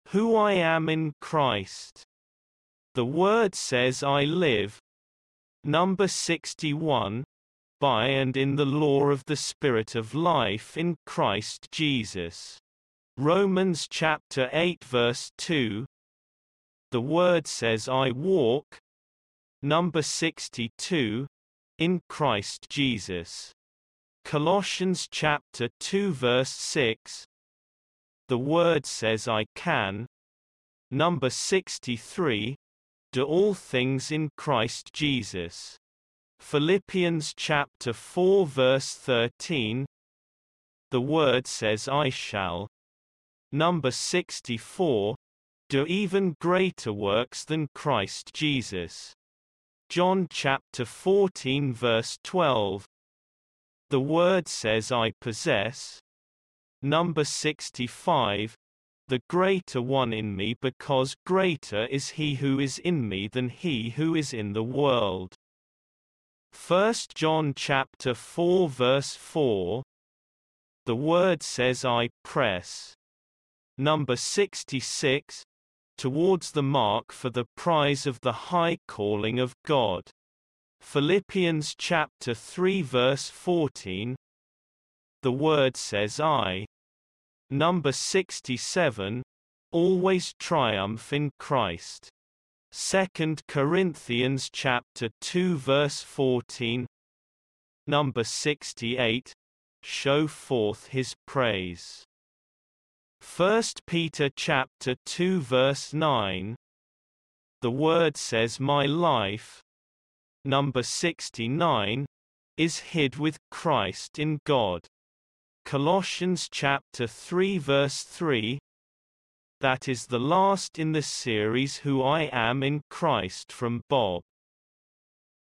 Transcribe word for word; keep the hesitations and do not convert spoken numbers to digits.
Who I am in Christ. The Word says I live. Number sixty-one. By and in the law of the Spirit of life in Christ Jesus. Romans chapter eight verse two. The Word says I walk. Number sixty-two. In Christ Jesus. Colossians chapter two verse six. The Word says I can. Number sixty-three. Do all things in Christ Jesus. Philippians chapter four verse thirteen. The Word says I shall. Number sixty-four. Do even greater works than Christ Jesus. John chapter fourteen verse twelve. The Word says I possess. Number sixty-five. The greater one in me, because greater is he who is in me than he who is in the world. First John chapter four verse four. The Word says I press. Number sixty-six. Towards the mark for the prize of the high calling of God. Philippians chapter three verse fourteen. The Word says I. Number sixty-seven. Always triumph in Christ. Second Corinthians chapter two verse fourteen. Number sixty-eight. Show forth his praise. First Peter chapter two verse nine. The Word says my life. Number sixty-nine. Is hid with Christ in God. Colossians chapter three verse three. That is the last in the series Who I Am in Christ from Bob.